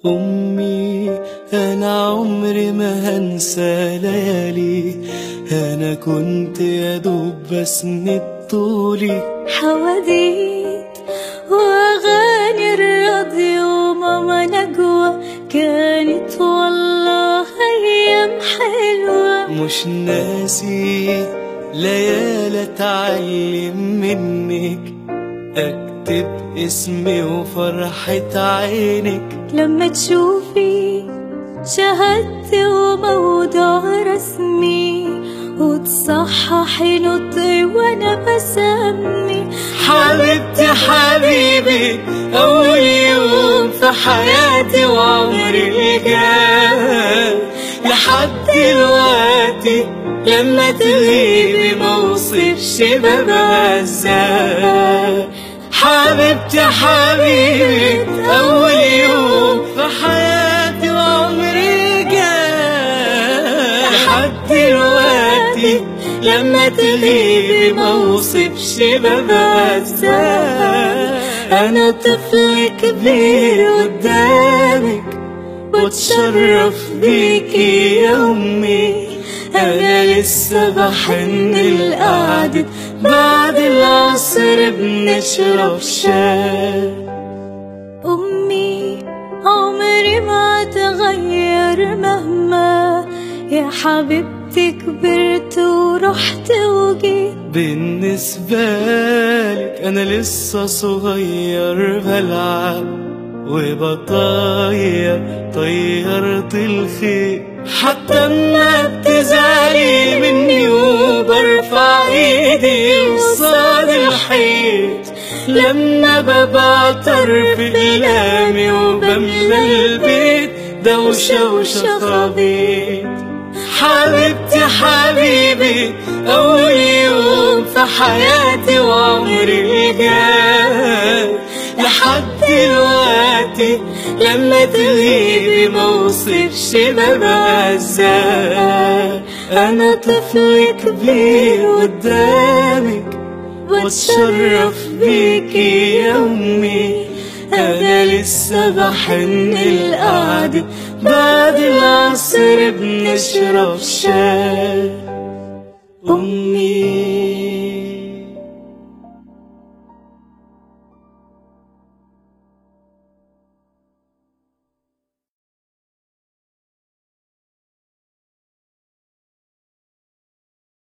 أمي أنا عمري ما هنسى ليالي، أنا كنت يا دوب بسند طولي حواديت وأغاني الراديو ماما نجوى، كانت والله أيام حلوة. مش ناسي ليالي أتعلم منك، أكتب اسمي وفرحة عينك لما تشوفي شهادتي وموضوع رسمي، وتصححي نطقي وانا بسمي. حبيبتي حبيبي أول يوم في حياتي وعمري اللي جاي، لحد دلوقتي لما تغيبي موصفش ببقى ازاي. حبيبتي حبيبي أول يوم في حياتي وعمري جاي، لحد دلوقتي لما تغيبي موصفش ببقى ازاي. أنا طفل كبير قدامك واتشرف بيكي يا أمي، أنا لسه بحن القعدة بعد العصر بنشرب شاي. أمي عمري ما تغير مهما يا حبيبتي كبرت ورحت وجيت. بالنسبة لك أنا لسه صغير بلعب وبطير طيرت الخير، حتى ما بتزعلي مني وبرفع ايدي قصاد الحيط، لما ببعتر في كلامي وبملى البيت دوشة وشخابيط. حبيبتي حبيبي أول يوم في حياتي وعمري اللي جاي، لحد دلوقتي لما تغيبي موصفش ببقى ازاي. أنا طفل كبير قدامك واتشرف بيكي يا أمي، أنا لسه بحن القعدة بعد العصر بنشرب شاي. أمي